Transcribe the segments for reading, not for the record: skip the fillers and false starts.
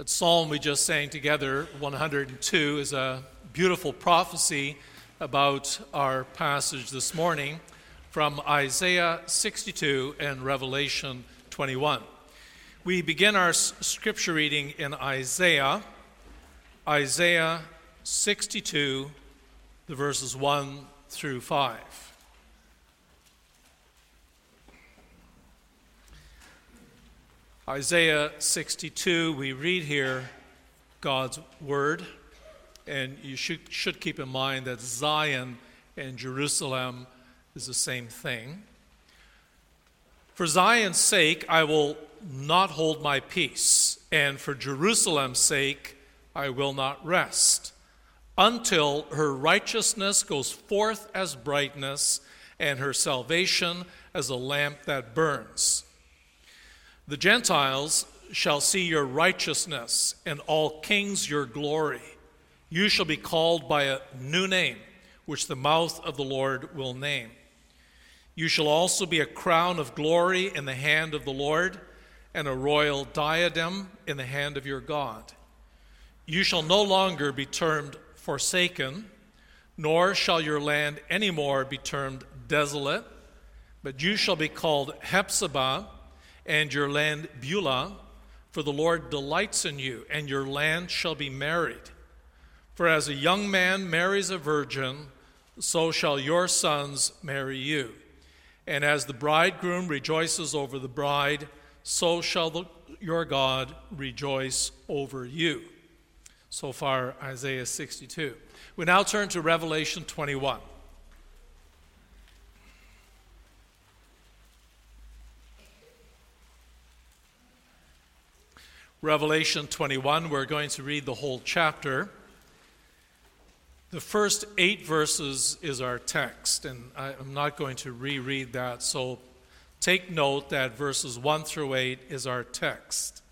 That psalm we just sang together, 102, is a beautiful prophecy about our passage this morning from Isaiah 62 and Revelation 21. We begin our scripture reading in Isaiah 62, the verses 1 through 5. Isaiah 62, we read here God's word, and you should keep in mind that Zion and Jerusalem is the same thing. For Zion's sake, I will not hold my peace, and for Jerusalem's sake, I will not rest, until her righteousness goes forth as brightness, and her salvation as a lamp that burns. The Gentiles shall see your righteousness, and all kings your glory. You shall be called by a new name, which the mouth of the Lord will name. You shall also be a crown of glory in the hand of the Lord, and a royal diadem in the hand of your God. You shall no longer be termed forsaken, nor shall your land any more be termed desolate, but you shall be called Hephzibah, and your land Beulah, for the Lord delights in you, and your land shall be married. For as a young man marries a virgin, so shall your sons marry you. And as the bridegroom rejoices over the bride, so shall your God rejoice over you. So far, Isaiah 62. We now turn to Revelation 21. Revelation 21, we're going to read the whole chapter. The first 8 verses is our text, and I'm not going to reread that, so take note that verses 1 through 8 is our text.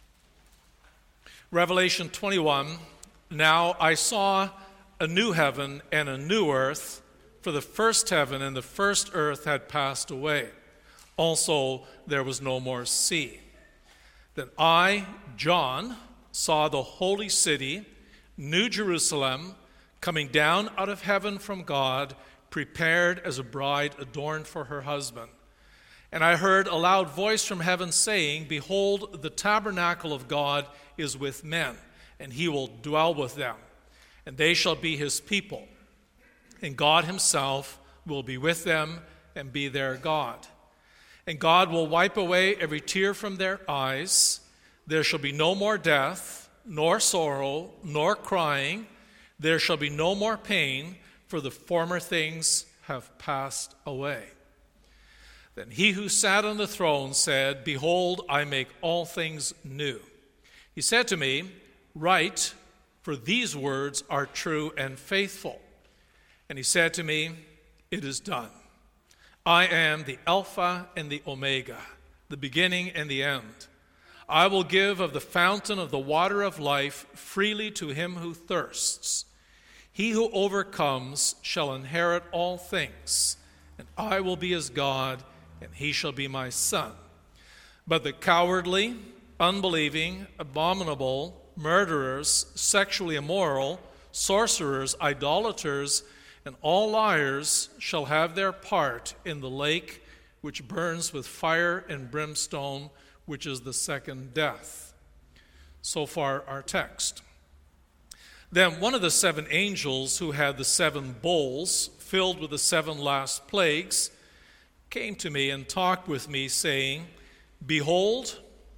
Revelation 21, now I saw a new heaven and a new earth, for the first heaven and the first earth had passed away. Also, there was no more sea. Then I, John, saw the holy city, New Jerusalem, coming down out of heaven from God, prepared as a bride adorned for her husband. And I heard a loud voice from heaven saying, Behold, the tabernacle of God is with men, and he will dwell with them, and they shall be his people. And God himself will be with them and be their God. And God will wipe away every tear from their eyes. There shall be no more death, nor sorrow, nor crying. There shall be no more pain, for the former things have passed away. Then he who sat on the throne said, Behold, I make all things new. He said to me, Write, for these words are true and faithful. And he said to me, It is done. I am the Alpha and the Omega, the beginning and the end. I will give of the fountain of the water of life freely to him who thirsts. He who overcomes shall inherit all things, and I will be his God, and he shall be my son. But the cowardly, unbelieving, abominable, murderers, sexually immoral, sorcerers, idolaters, and all liars shall have their part in the lake which burns with fire and brimstone, which is the second death. So far, our text. Then one of the 7 angels who had the 7 bowls filled with the 7 last plagues came to me and talked with me, saying, Behold,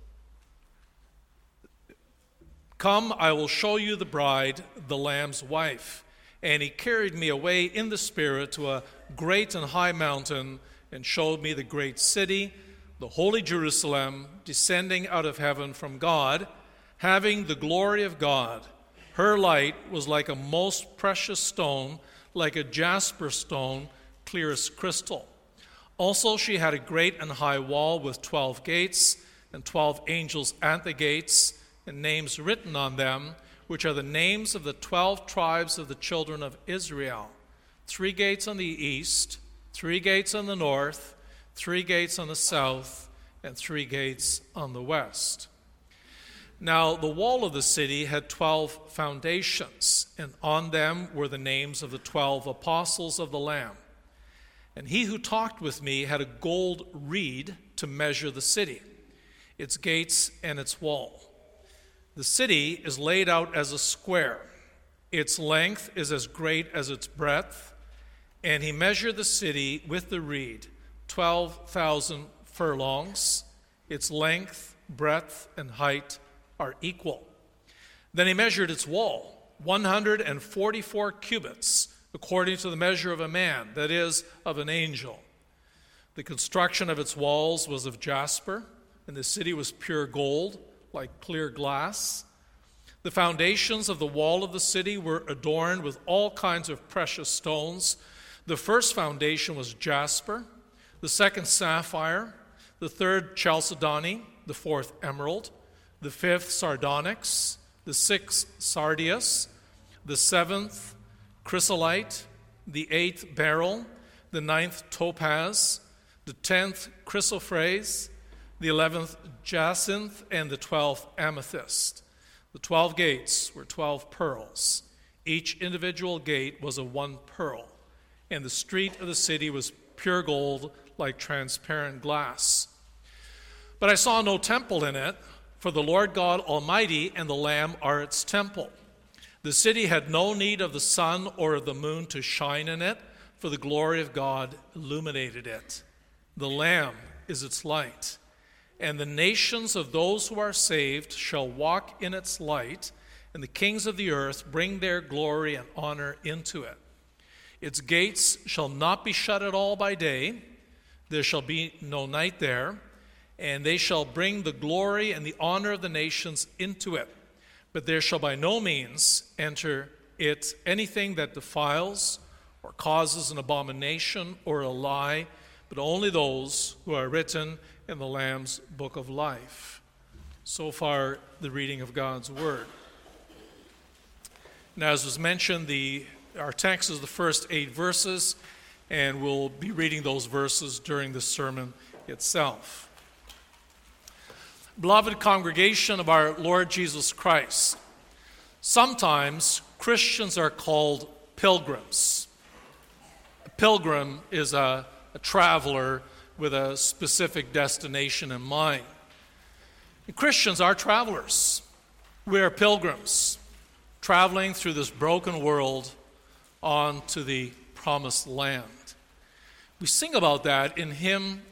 come, I will show you the bride, the Lamb's wife. And he carried me away in the Spirit to a great and high mountain and showed me the great city, the holy Jerusalem, descending out of heaven from God, having the glory of God. Her light was like a most precious stone, like a jasper stone, clear as crystal. Also she had a great and high wall with 12 gates, and 12 angels at the gates, and names written on them, which are the names of the 12 tribes of the children of Israel. 3 gates on the east, 3 gates on the north, 3 gates on the south, and 3 gates on the west. Now the wall of the city had 12 foundations, and on them were the names of the 12 apostles of the Lamb. And he who talked with me had a gold reed to measure the city, its gates and its wall. The city is laid out as a square. Its length is as great as its breadth. And he measured the city with the reed, 12,000 furlongs. Its length, breadth, and height are equal. Then he measured its wall, 144 cubits, according to the measure of a man, that is, of an angel. The construction of its walls was of jasper, and the city was pure gold, like clear glass. The foundations of the wall of the city were adorned with all kinds of precious stones. The first foundation was jasper, the second sapphire, the third chalcedony, the fourth emerald, the fifth sardonyx, the sixth sardius, the seventh chrysolite, the eighth beryl, the ninth topaz, the 10th chrysoprase, the 11th jacinth, and the 12th amethyst. The 12 gates were 12 pearls. Each individual gate was of one pearl, and the street of the city was pure gold like transparent glass. But I saw no temple in it, for the Lord God Almighty and the Lamb are its temple. The city had no need of the sun or of the moon to shine in it, for the glory of God illuminated it. The Lamb is its light, and the nations of those who are saved shall walk in its light, and the kings of the earth bring their glory and honor into it. Its gates shall not be shut at all by day, there shall be no night there, and they shall bring the glory and the honor of the nations into it. But there shall by no means enter it anything that defiles or causes an abomination or a lie, but only those who are written in the Lamb's book of life. So far, the reading of God's word. Now, as was mentioned, our text is the first 8 verses, and we'll be reading those verses during the sermon itself. Beloved congregation of our Lord Jesus Christ, sometimes Christians are called pilgrims. A pilgrim is a traveler with a specific destination in mind. And Christians are travelers. We are pilgrims, traveling through this broken world on to the promised land. We sing about that in hymn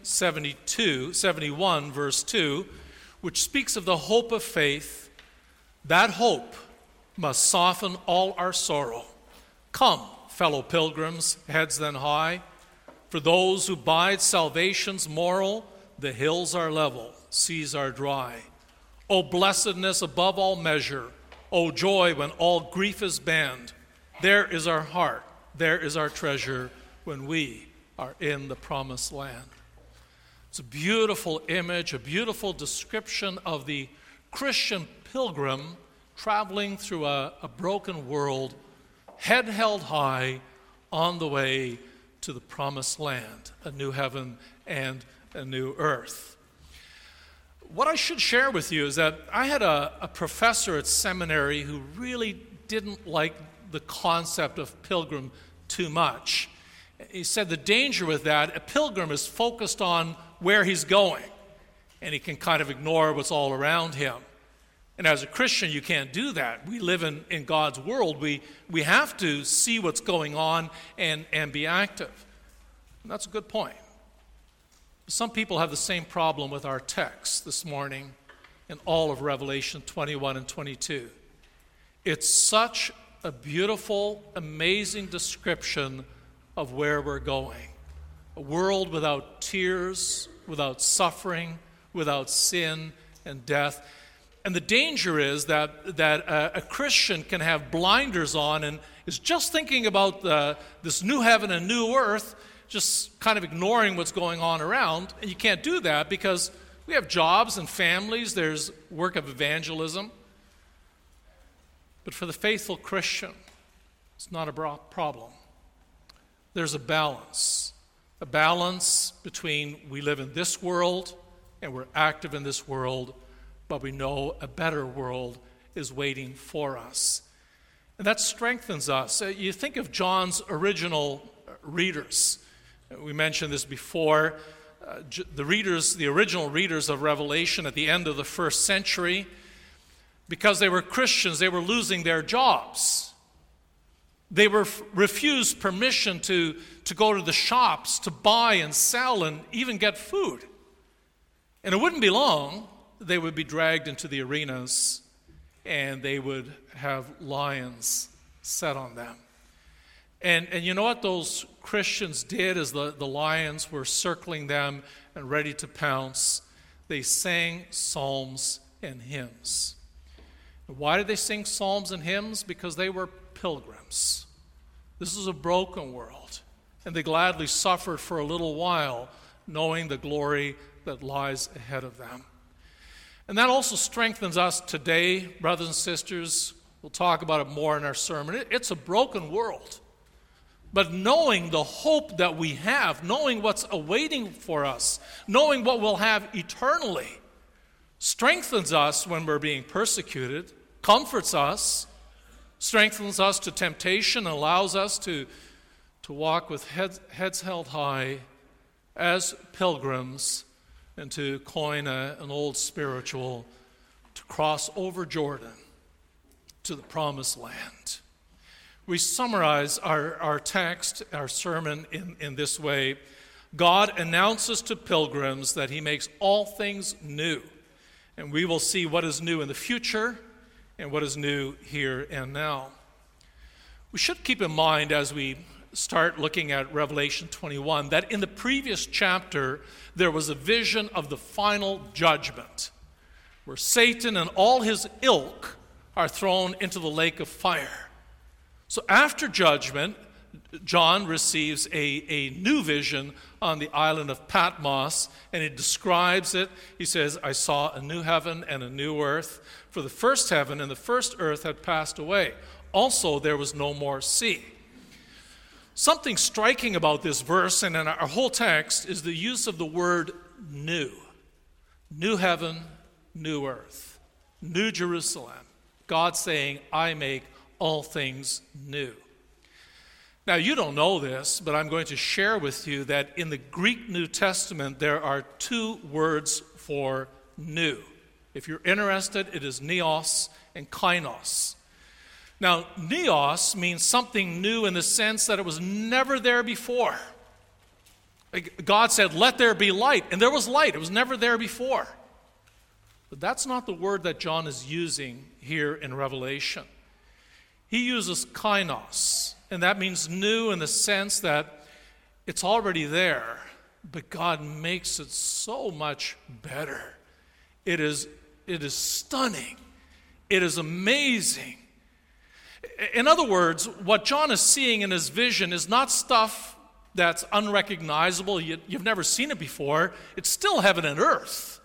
71, verse 2, which speaks of the hope of faith. That hope must soften all our sorrow. Come, fellow pilgrims, heads then high. For those who bide salvation's moral, the hills are level, seas are dry. O blessedness above all measure, O joy when all grief is banned. There is our heart, there is our treasure when we are in the promised land. It's a beautiful image, a beautiful description of the Christian pilgrim traveling through a broken world, head held high on the way to the promised land, a new heaven and a new earth. What I should share with you is that I had a professor at seminary who really didn't like the concept of pilgrim too much. He said the danger with that, a pilgrim is focused on where he's going, and he can kind of ignore what's all around him. And as a Christian, you can't do that. We live in God's world. We have to see what's going on and be active. And that's a good point. Some people have the same problem with our text this morning in all of Revelation 21 and 22. It's such a beautiful, amazing description of where we're going. A world without tears, without suffering, without sin and death. And the danger is that a Christian can have blinders on and is just thinking about this new heaven and new earth, just kind of ignoring what's going on around. And you can't do that because we have jobs and families, there's work of evangelism. But for the faithful Christian, it's not a problem. There's a balance between we live in this world and we're active in this world, but we know a better world is waiting for us. And that strengthens us. You think of John's original readers. We mentioned this before. The original readers of Revelation at the end of the first century, because they were Christians, they were losing their jobs. They were refused permission to go to the shops to buy and sell and even get food. And it wouldn't be long, they would be dragged into the arenas and they would have lions set on them. And you know what those Christians did as the lions were circling them and ready to pounce? They sang psalms and hymns. Why did they sing psalms and hymns? Because they were pilgrims. This is a broken world, and they gladly suffered for a little while, knowing the glory that lies ahead of them. And that also strengthens us today, brothers and sisters. We'll talk about it more in our sermon. It's a broken world. But knowing the hope that we have, knowing what's awaiting for us, knowing what we'll have eternally, strengthens us when we're being persecuted, comforts us, strengthens us to temptation, and allows us to walk with heads held high as pilgrims, and to coin an old spiritual, to cross over Jordan to the promised land. We summarize our text, our sermon in this way. God announces to pilgrims that he makes all things new. And we will see what is new in the future and what is new here and now. We should keep in mind as we start looking at Revelation 21 that in the previous chapter there was a vision of the final judgment where Satan and all his ilk are thrown into the lake of fire. So after judgment, John receives a new vision on the island of Patmos, and he describes it. He says, I saw a new heaven and a new earth, for the first heaven and the first earth had passed away. Also, there was no more sea. Something striking about this verse and in our whole text is the use of the word new. New heaven, new earth, new Jerusalem. God saying, I make all things new. Now, you don't know this, but I'm going to share with you that in the Greek New Testament, there are two words for new. If you're interested, it is neos and kainos. Now, neos means something new in the sense that it was never there before. God said, let there be light, and there was light. It was never there before. But that's not the word that John is using here in Revelation. He uses kainos, and that means new in the sense that it's already there, but God makes it so much better. It is stunning. It is amazing. In other words, what John is seeing in his vision is not stuff that's unrecognizable. You've never seen it before. It's still heaven and earth.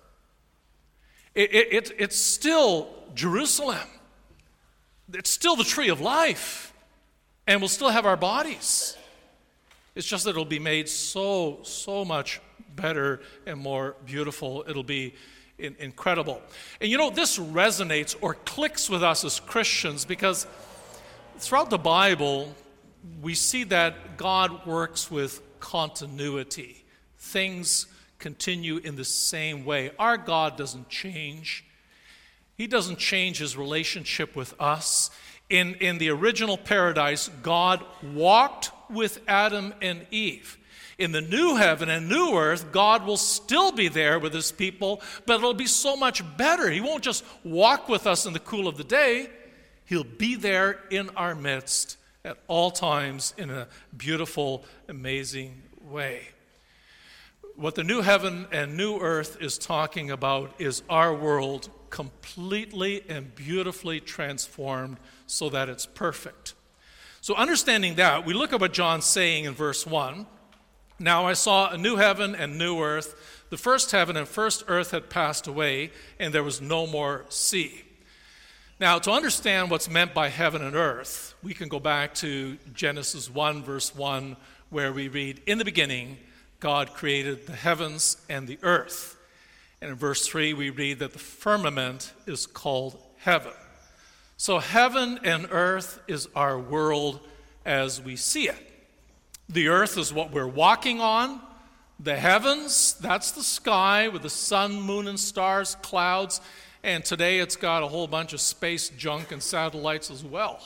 It's still Jerusalem. It's still the tree of life, and we'll still have our bodies. It's just that it'll be made so much better and more beautiful. It'll be incredible. And you know, this resonates or clicks with us as Christians because throughout the Bible, we see that God works with continuity. Things continue in the same way. Our God doesn't change. He doesn't change his relationship with us. In the original paradise, God walked with Adam and Eve. In the new heaven and new earth, God will still be there with his people, but it'll be so much better. He won't just walk with us in the cool of the day. He'll be there in our midst at all times in a beautiful, amazing way. What the new heaven and new earth is talking about is our world completely and beautifully transformed so that it's perfect. So understanding that, we look at what John's saying in verse 1. Now I saw a new heaven and new earth. The first heaven and first earth had passed away, and there was no more sea. Now, to understand what's meant by heaven and earth, we can go back to Genesis 1, verse 1, where we read, in the beginning, God created the heavens and the earth. And in verse 3, we read that the firmament is called heaven. So heaven and earth is our world as we see it. The earth is what we're walking on. The heavens, that's the sky with the sun, moon, and stars, clouds. And today it's got a whole bunch of space junk and satellites as well.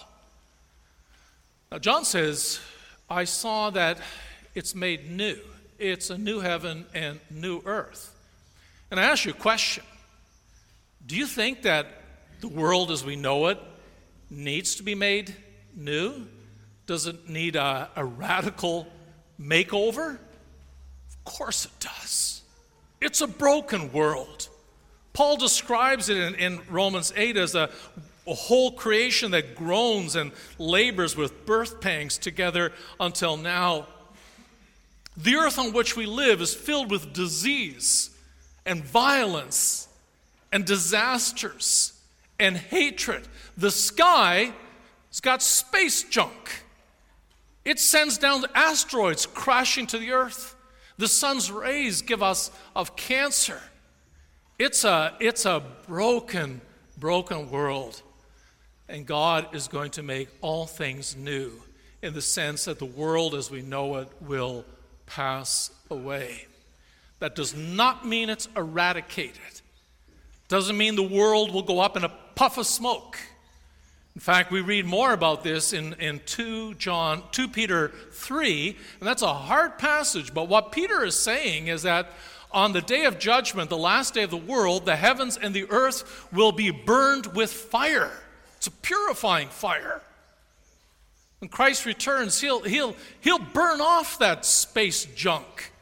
Now John says, I saw that it's made new. It's a new heaven and new earth. And I ask you a question. Do you think that the world as we know it needs to be made new? Does it need a radical makeover? Of course it does. It's a broken world. Paul describes it in Romans 8 as a whole creation that groans and labors with birth pangs together until now. The earth on which we live is filled with disease and violence and disasters and hatred. The sky has got space junk. It sends down asteroids crashing to the earth. The sun's rays give us of cancer. It's a broken world. And God is going to make all things new in the sense that the world as we know it will pass away. That does not mean it's eradicated. Doesn't mean the world will go up in a puff of smoke. In fact, we read more about this in 2 Peter 3, and that's a hard passage, but what Peter is saying is that on the day of judgment, the last day of the world, the heavens and the earth will be burned with fire. It's a purifying fire. When Christ returns, he'll burn off that space junk.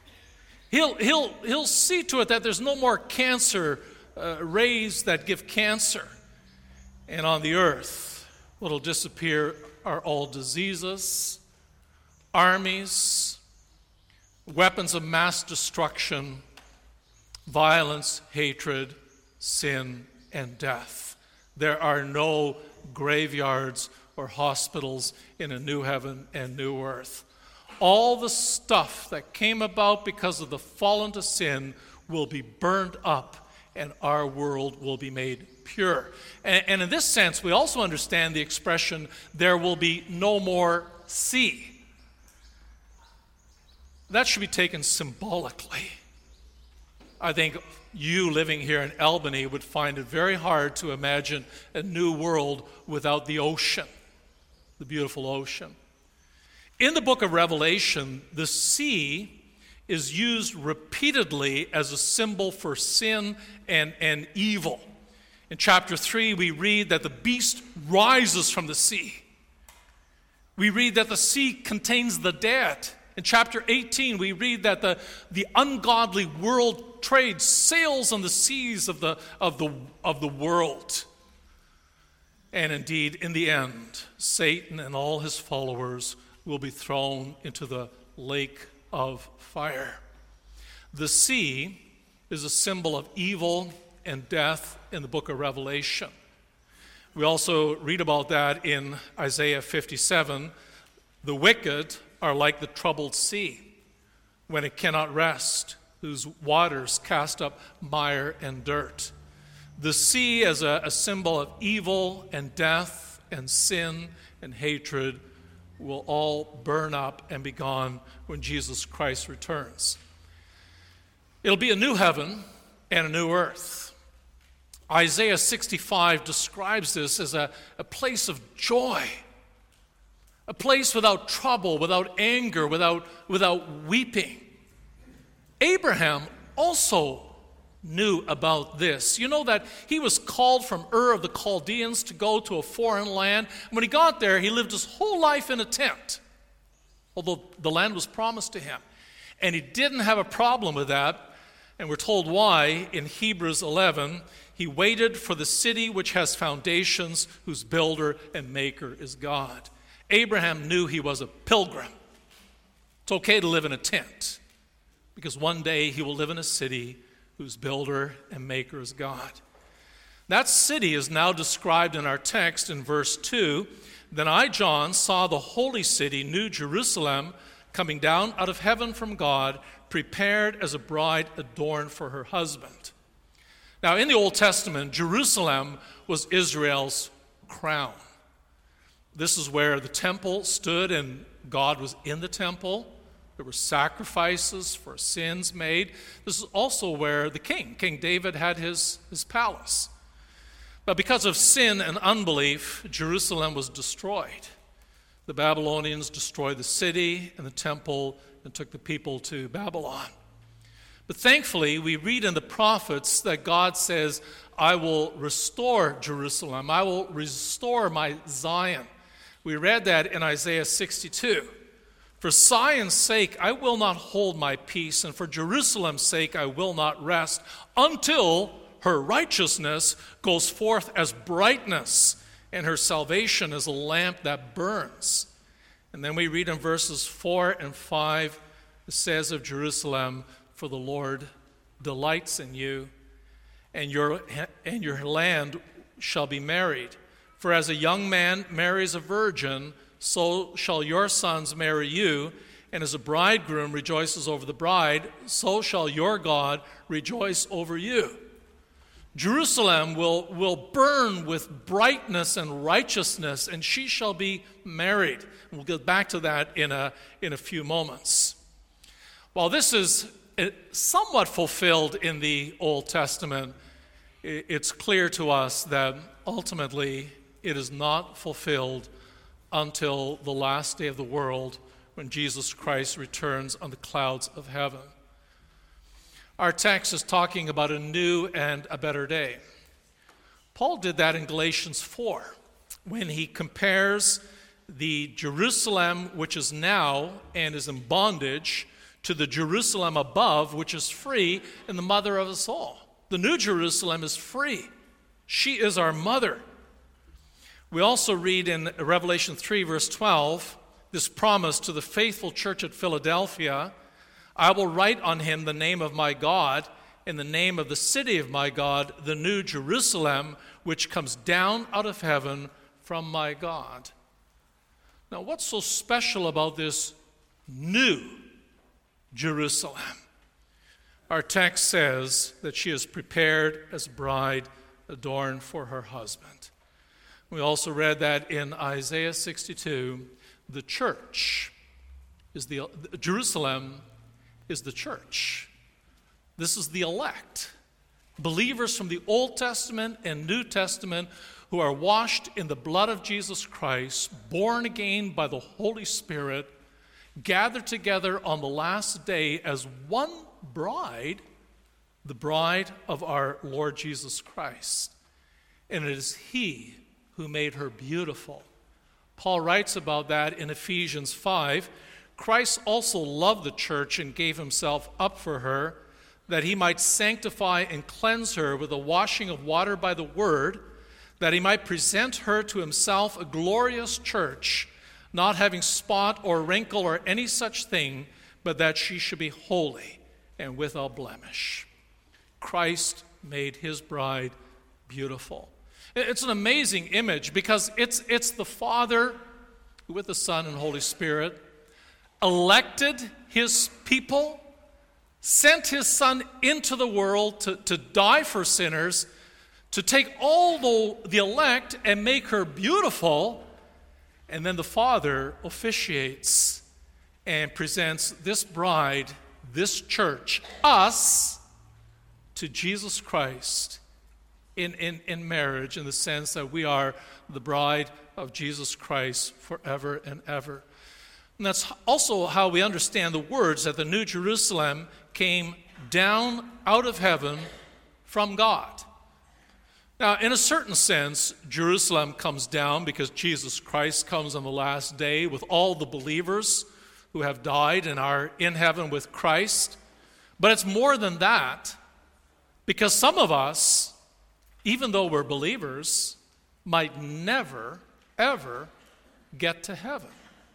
He'll see to it that there's no more cancer rays that give cancer. And on the earth, what will disappear are all diseases, armies, weapons of mass destruction, violence, hatred, sin, and death. There are no graveyards or hospitals in a new heaven and new earth. All the stuff that came about because of the fall into sin will be burned up, and our world will be made pure. And in this sense, we also understand the expression, there will be no more sea. That should be taken symbolically. I think you living here in Albany would find it very hard to imagine a new world without the ocean, the beautiful ocean. In the book of Revelation, the sea is used repeatedly as a symbol for sin and evil. In chapter 3, we read that the beast rises from the sea. We read that the sea contains the dead. In chapter 18, we read that the ungodly world trade sails on the seas of the world. And indeed, in the end, Satan and all his followers will be thrown into the lake of fire. The sea is a symbol of evil and death in the book of Revelation. We also read about that in Isaiah 57. The wicked are like the troubled sea when it cannot rest, whose waters cast up mire and dirt. The sea as a symbol of evil and death and sin and hatred will all burn up and be gone when Jesus Christ returns. It'll be a new heaven and a new earth. Isaiah 65 describes this as a place of joy, a place without trouble, without anger, without weeping. Abraham also knew about this. You know that he was called from Ur of the Chaldeans to go to a foreign land. And when he got there, he lived his whole life in a tent, although the land was promised to him. And he didn't have a problem with that. And we're told why in Hebrews 11. He waited for the city which has foundations, whose builder and maker is God. Abraham knew he was a pilgrim. It's okay to live in a tent, because one day he will live in a city whose builder and maker is God. That city is now described in our text in verse 2. Then I, John, saw the holy city, New Jerusalem, coming down out of heaven from God, prepared as a bride adorned for her husband. Now, in the Old Testament, Jerusalem was Israel's crown. This is where the temple stood, and God was in the temple. There were sacrifices for sins made. This is also where the King David, had his palace. But because of sin and unbelief, Jerusalem was destroyed. The Babylonians destroyed the city and the temple and took the people to Babylon. But thankfully, we read in the prophets that God says, I will restore Jerusalem. I will restore my Zion. We read that in Isaiah 62. For Zion's sake, I will not hold my peace, and for Jerusalem's sake, I will not rest until her righteousness goes forth as brightness, and her salvation as a lamp that burns. And then we read in verses 4 and 5, it says of Jerusalem, for the Lord delights in you, and your land shall be married. For as a young man marries a virgin, so shall your sons marry you, and as a bridegroom rejoices over the bride, so shall your God rejoice over you. Jerusalem will burn with brightness and righteousness, and she shall be married. We'll get back to that in a few moments. While this is somewhat fulfilled in the Old Testament, it's clear to us that ultimately it is not fulfilled until the last day of the world, when Jesus Christ returns on the clouds of heaven. Our text is talking about a new and a better day. Paul did that in Galatians 4 when he compares the Jerusalem which is now and is in bondage to the Jerusalem above, which is free and the mother of us all. The new Jerusalem is free. She is our mother. We also read in Revelation 3, verse 12, this promise to the faithful church at Philadelphia, I will write on him the name of my God and the name of the city of my God, the new Jerusalem, which comes down out of heaven from my God. Now, what's so special about this new Jerusalem? Our text says that she is prepared as a bride adorned for her husband. We also read that in Isaiah 62, the church is Jerusalem is the church. This is the elect, believers from the Old Testament and New Testament who are washed in the blood of Jesus Christ, born again by the Holy Spirit, gathered together on the last day as one bride, the bride of our Lord Jesus Christ. And it is He who made her beautiful. Paul writes about that in Ephesians 5. Christ also loved the church and gave himself up for her, that he might sanctify and cleanse her with the washing of water by the word, that he might present her to himself a glorious church, not having spot or wrinkle or any such thing, but that she should be holy and without blemish. Christ made his bride beautiful. It's an amazing image because it's the Father with the Son and Holy Spirit elected his people, sent his Son into the world to die for sinners, to take all the elect and make her beautiful, and then the Father officiates and presents this bride, this church, us, to Jesus Christ in marriage, in the sense that we are the bride of Jesus Christ forever and ever. And that's also how we understand the words that the New Jerusalem came down out of heaven from God. Now, in a certain sense, Jerusalem comes down because Jesus Christ comes on the last day with all the believers who have died and are in heaven with Christ. But it's more than that, because some of us, even though we're believers, might never, ever get to heaven.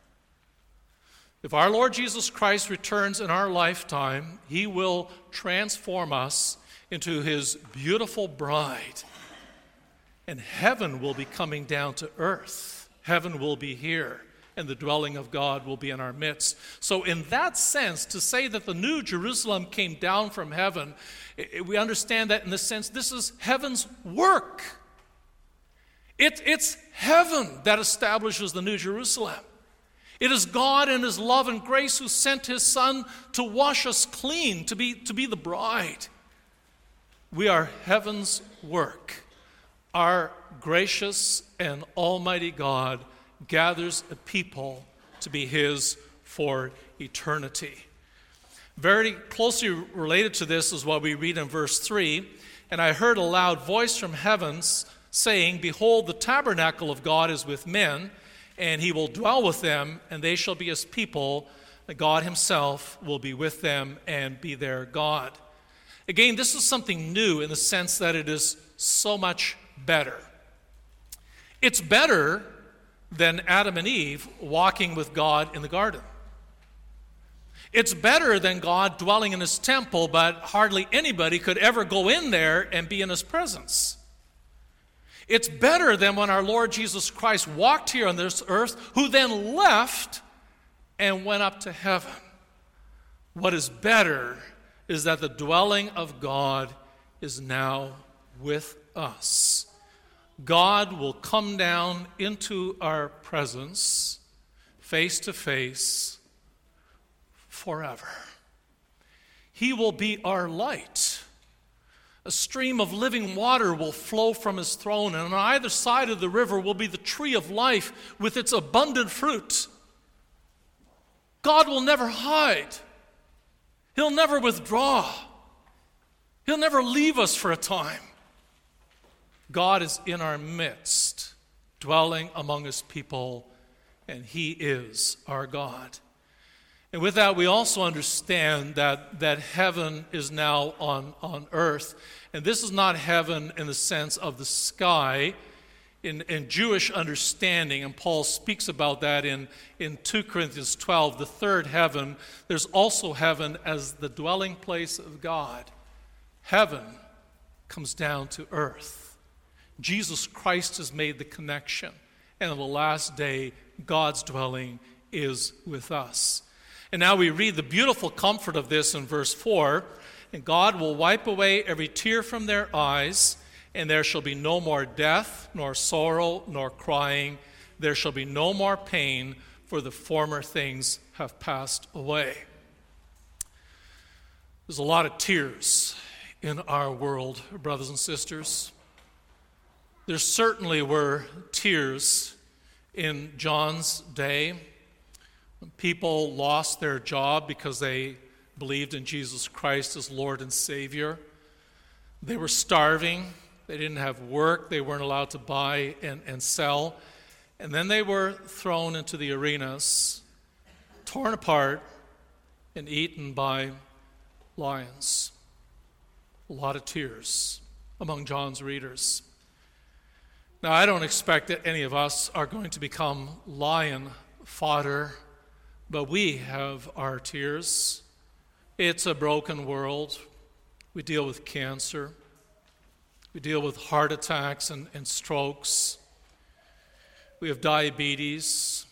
If our Lord Jesus Christ returns in our lifetime, he will transform us into his beautiful bride. And heaven will be coming down to earth. Heaven will be here. and the dwelling of God will be in our midst. So in that sense, to say that the New Jerusalem came down from heaven, we understand that in the sense this is heaven's work. It's heaven that establishes the New Jerusalem. It is God in his love and grace who sent his Son to wash us clean, to be the bride. We are heaven's work. Our gracious and almighty God gathers a people to be his for eternity. Very closely related to this is what we read in verse 3. And I heard a loud voice from heavens saying, Behold, the tabernacle of God is with men, and he will dwell with them, and they shall be his people. God himself will be with them and be their God. Again, this is something new in the sense that it is so much better. It's better than Adam and Eve walking with God in the garden. It's better than God dwelling in his temple, but hardly anybody could ever go in there and be in his presence. It's better than when our Lord Jesus Christ walked here on this earth, who then left and went up to heaven. What is better is that the dwelling of God is now with us. God will come down into our presence, face to face, forever. He will be our light. A stream of living water will flow from his throne, and on either side of the river will be the tree of life with its abundant fruit. God will never hide. He'll never withdraw. He'll never leave us for a time. God is in our midst, dwelling among his people, and he is our God. And with that, we also understand that heaven is now on earth. And this is not heaven in the sense of the sky in Jewish understanding. And Paul speaks about that in 2 Corinthians 12, the third heaven. There's also heaven as the dwelling place of God. Heaven comes down to earth. Jesus Christ has made the connection. And on the last day, God's dwelling is with us. And now we read the beautiful comfort of this in verse 4. And God will wipe away every tear from their eyes, and there shall be no more death, nor sorrow, nor crying. There shall be no more pain, for the former things have passed away. There's a lot of tears in our world, brothers and sisters. There certainly were tears in John's day. People lost their job because they believed in Jesus Christ as Lord and Savior. They were starving. They didn't have work. They weren't allowed to buy and sell. And then they were thrown into the arenas, torn apart, and eaten by lions. A lot of tears among John's readers. Now, I don't expect that any of us are going to become lion fodder, but we have our tears. It's a broken world. We deal with cancer. We deal with heart attacks and strokes. We have diabetes.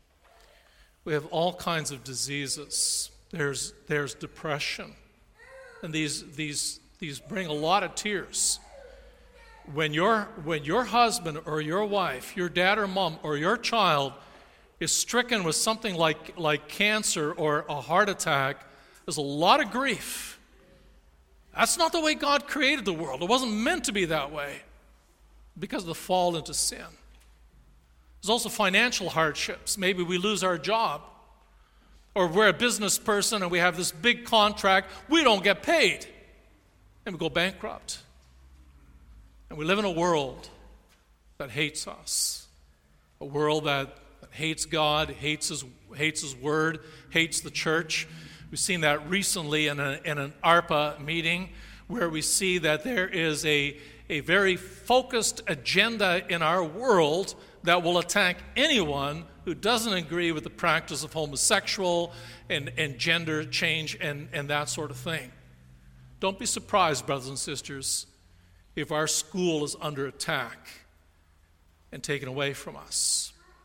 We have all kinds of diseases. There's depression. And these bring a lot of tears. When your husband or your wife, your dad or mom or your child is stricken with something like cancer or a heart attack, there's a lot of grief. That's not the way God created the world. It wasn't meant to be that way because of the fall into sin. There's also financial hardships. Maybe we lose our job, or we're a business person and we have this big contract. We don't get paid, and we go bankrupt. And we live in a world that hates us, a world that hates God, hates His Word, hates the church. We've seen that recently in an ARPA meeting, where we see that there is a very focused agenda in our world that will attack anyone who doesn't agree with the practice of homosexual and gender change and that sort of thing. Don't be surprised, brothers and sisters, if our school is under attack and taken away from us.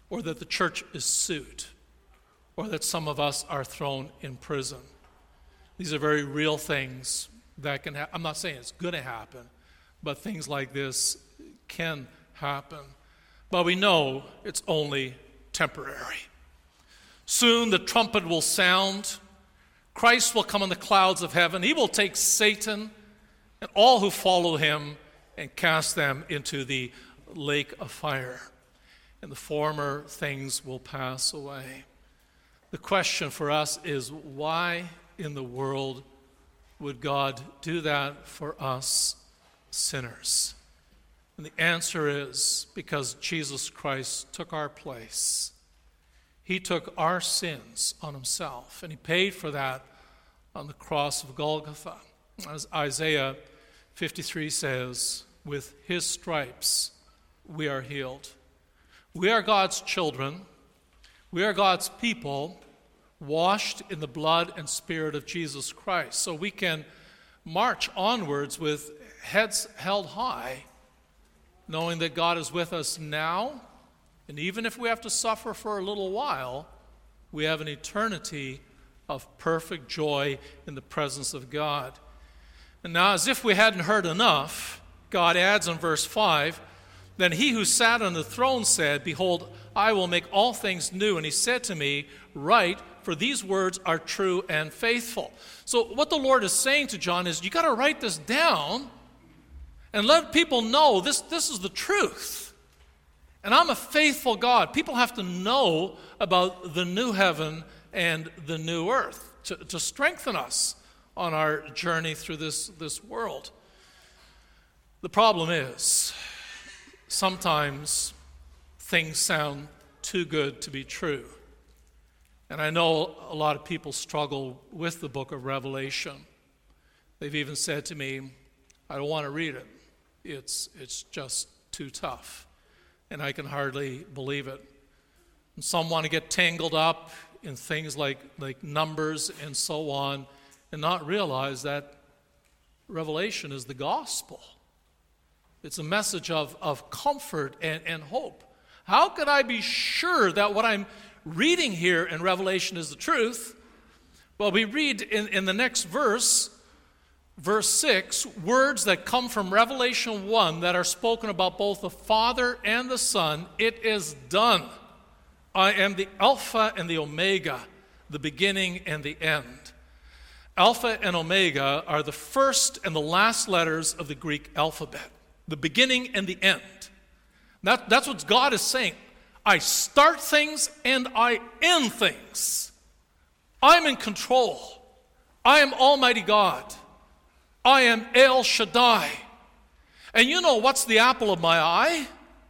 or that the church is sued, or that some of us are thrown in prison. These are very real things that can happen. I'm not saying it's going to happen, but things like this can happen. But we know it's only temporary. Soon the trumpet will sound. Christ will come in the clouds of heaven. He will take Satan and all who follow him and cast them into the lake of fire. And the former things will pass away. The question for us is, why in the world would God do that for us sinners? And the answer is because Jesus Christ took our place. He took our sins on himself, and he paid for that on the cross of Golgotha. As Isaiah 53 says, with his stripes we are healed. We are God's children. We are God's people, washed in the blood and spirit of Jesus Christ. So we can march onwards with heads held high, knowing that God is with us now, and even if we have to suffer for a little while, we have an eternity of perfect joy in the presence of God. And now, as if we hadn't heard enough, God adds in verse 5, then he who sat on the throne said, behold, I will make all things new. And he said to me, write, for these words are true and faithful. So what the Lord is saying to John is, you got to write this down and let people know this is the truth. And I'm a faithful God. People have to know about the new heaven and the new earth to strengthen us on our journey through this world. The problem is, sometimes things sound too good to be true. And I know a lot of people struggle with the book of Revelation. They've even said to me, I don't want to read it. It's just too tough. And I can hardly believe it. And some want to get tangled up in things like numbers and so on, and not realize that Revelation is the gospel. It's a message of comfort and hope. How could I be sure that what I'm reading here in Revelation is the truth? Well, we read in the next verse, verse 6, words that come from Revelation 1 that are spoken about both the Father and the Son. It is done. I am the Alpha and the Omega, the beginning and the end. Alpha and Omega are the first and the last letters of the Greek alphabet, the beginning and the end. That's what God is saying. I start things and I end things. I'm in control. I am Almighty God. I am El Shaddai. And you know what's the apple of my eye?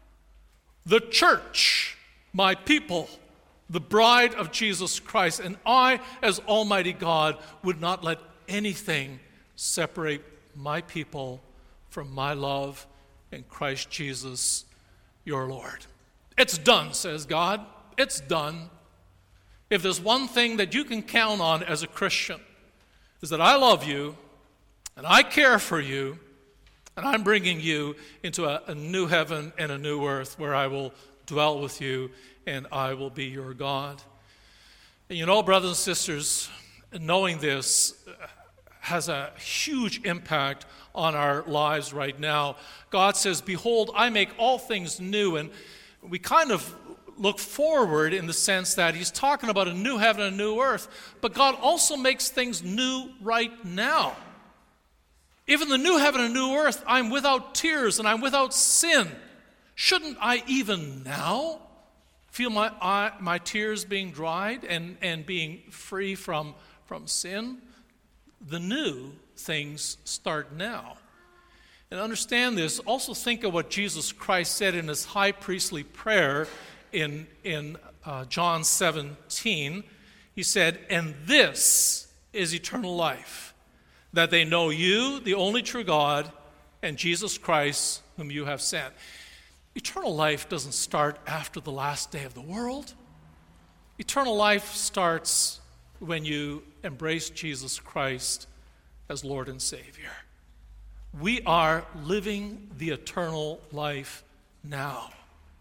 The church, my people, the bride of Jesus Christ. And I, as Almighty God, would not let anything separate my people from my love in Christ Jesus, your Lord. It's done, says God. It's done. If there's one thing that you can count on as a Christian, is that I love you, and I care for you, and I'm bringing you into a new heaven and a new earth where I will dwell with you and I will be your God. And you know, brothers and sisters, knowing this has a huge impact on our lives right now. God says, behold, I make all things new. And we kind of look forward in the sense that he's talking about a new heaven and a new earth. But God also makes things new right now. Even the new heaven and new earth, I'm without tears and I'm without sin. Shouldn't I even now feel my tears being dried and being free from sin? The new things start now. And understand this. Also think of what Jesus Christ said in his high priestly prayer in John 17. He said, and this is eternal life, that they know you, the only true God, and Jesus Christ, whom you have sent. Eternal life doesn't start after the last day of the world. Eternal life starts when you embrace Jesus Christ as Lord and Savior. We are living the eternal life now.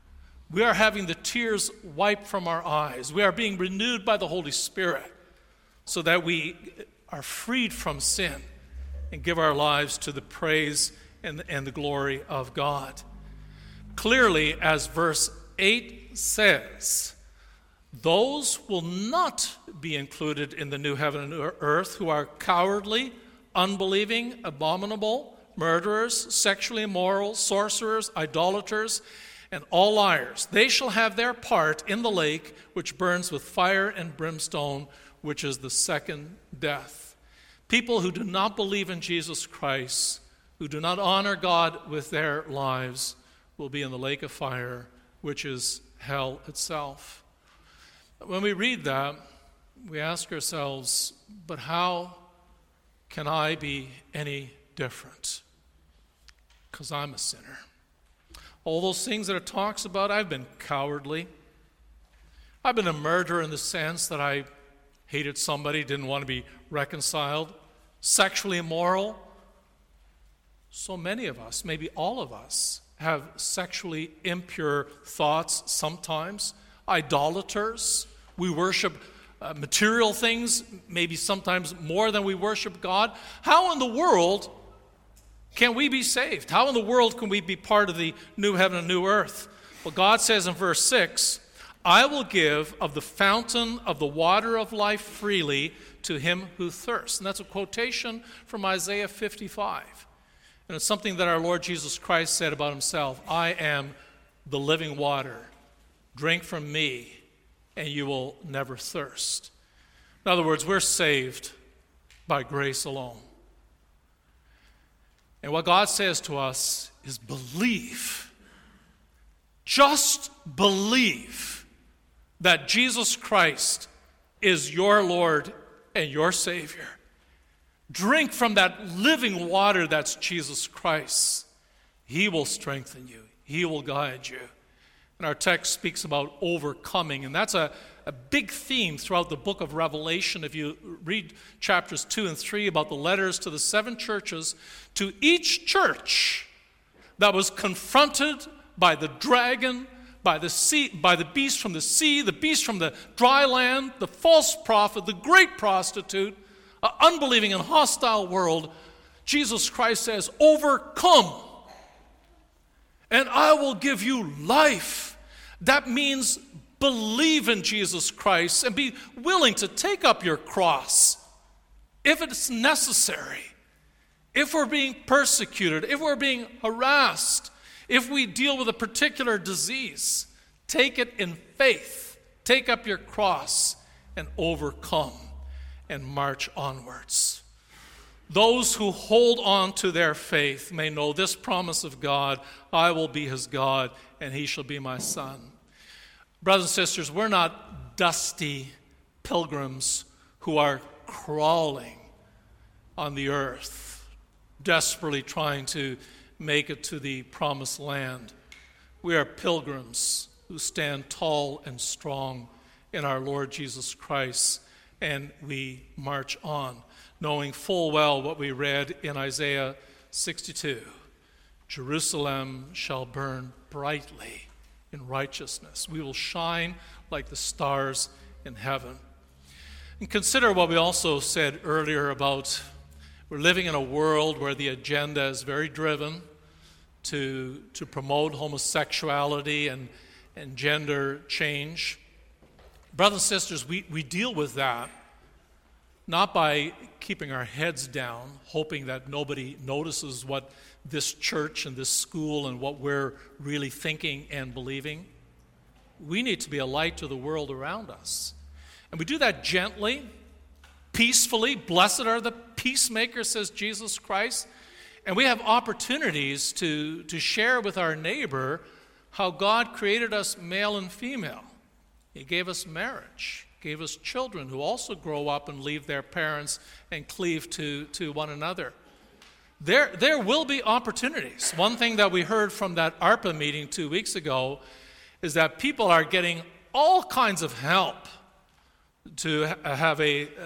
We are having the tears wiped from our eyes. We are being renewed by the Holy Spirit so that we are freed from sin and give our lives to the praise and the glory of God. Clearly, as verse 8 says, those will not be included in the new heaven and new earth who are cowardly, unbelieving, abominable, murderers, sexually immoral, sorcerers, idolaters, and all liars. They shall have their part in the lake which burns with fire and brimstone, which is the second death. People who do not believe in Jesus Christ, who do not honor God with their lives, will be in the lake of fire, which is hell itself. When we read that, we ask ourselves, but how can I be any different? Because I'm a sinner. All those things that it talks about, I've been cowardly. I've been a murderer in the sense that I hated somebody, didn't want to be reconciled. Sexually immoral. So many of us, maybe all of us, have sexually impure thoughts sometimes. Idolaters. We worship material things, maybe sometimes more than we worship God. How in the world can we be saved? How in the world can we be part of the new heaven and new earth? Well, God says in verse 6, I will give of the fountain of the water of life freely to him who thirsts. And that's a quotation from Isaiah 55. And it's something that our Lord Jesus Christ said about himself. I am the living water. Drink from me, and you will never thirst. In other words, we're saved by grace alone. And what God says to us is believe. Just believe that Jesus Christ is your Lord and your Savior. Drink from that living water that's Jesus Christ. He will strengthen you. He will guide you. And our text speaks about overcoming, and that's a big theme throughout the book of Revelation. If you read chapters 2 and 3 about the letters to the 7 churches, to each church that was confronted by the dragon, by the sea, by the beast from the sea, the beast from the dry land, the false prophet, the great prostitute, an unbelieving and hostile world, Jesus Christ says, overcome, and I will give you life. That means believe in Jesus Christ and be willing to take up your cross if it's necessary. If we're being persecuted, if we're being harassed, if we deal with a particular disease, take it in faith. Take up your cross and overcome and march onwards. Those who hold on to their faith may know this promise of God, I will be his God and he shall be my son. Brothers and sisters, we're not dusty pilgrims who are crawling on the earth, desperately trying to make it to the promised land. We are pilgrims who stand tall and strong in our Lord Jesus Christ, and we march on, knowing full well what we read in Isaiah 62. Jerusalem shall burn brightly in righteousness. We will shine like the stars in heaven. And consider what we also said earlier about we're living in a world where the agenda is very driven to promote homosexuality and gender change. Brothers and sisters, we deal with that not by keeping our heads down, hoping that nobody notices what this church and this school and what we're really thinking and believing. We need to be a light to the world around us. And we do that gently, peacefully. Blessed are the peacemakers, says Jesus Christ. And we have opportunities to share with our neighbor how God created us male and female. He gave us marriage, gave us children who also grow up and leave their parents and cleave to one another. There will be opportunities. One thing that we heard from that ARPA meeting 2 weeks ago is that people are getting all kinds of help to have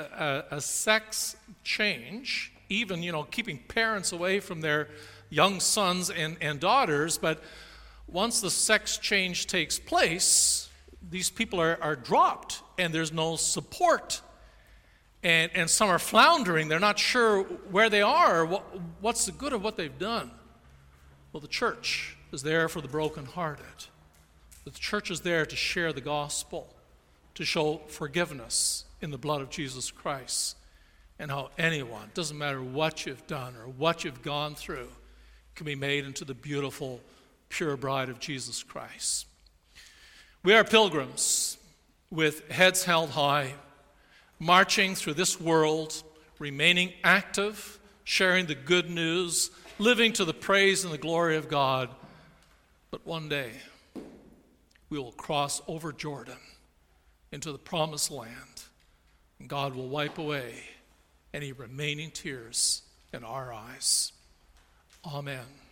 a sex change, even, keeping parents away from their young sons and daughters. But once the sex change takes place, these people are dropped, and there's no support. And some are floundering. They're not sure where they are, or what's the good of what they've done. Well, the church is there for the brokenhearted. The church is there to share the gospel, to show forgiveness in the blood of Jesus Christ, and how anyone, doesn't matter what you've done or what you've gone through, can be made into the beautiful, pure bride of Jesus Christ. We are pilgrims with heads held high, marching through this world, remaining active, sharing the good news, living to the praise and the glory of God. But one day, we will cross over Jordan into the promised land, and God will wipe away any remaining tears in our eyes. Amen.